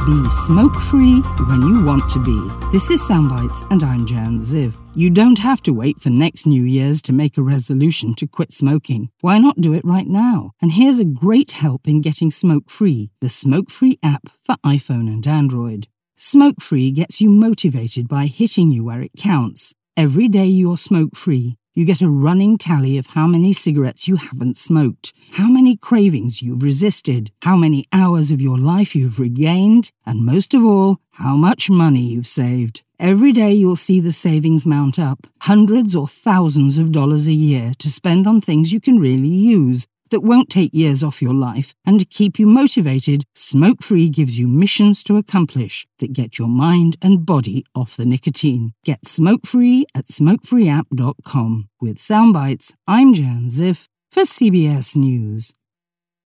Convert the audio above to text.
Be smoke-free when you want to be. This is Soundbites and I'm Jan Ziv. You don't have to wait for next New Year's to make a resolution to quit smoking. Why not do it right now? And here's a great help in getting smoke-free, the Smoke-Free app for iPhone and Android. Smoke-free gets you motivated by hitting you where it counts. Every day you're smoke-free, you get a running tally of how many cigarettes you haven't smoked, how many cravings you've resisted, how many hours of your life you've regained, and most of all, how much money you've saved. Every day you'll see the savings mount up, hundreds or thousands of dollars a year to spend on things you can really use, that won't take years off your life, and to keep you motivated, Smoke-Free gives you missions to accomplish that get your mind and body off the nicotine. Get Smoke-Free at smokefreeapp.com. With Soundbites, I'm Jan Ziff for CBS News.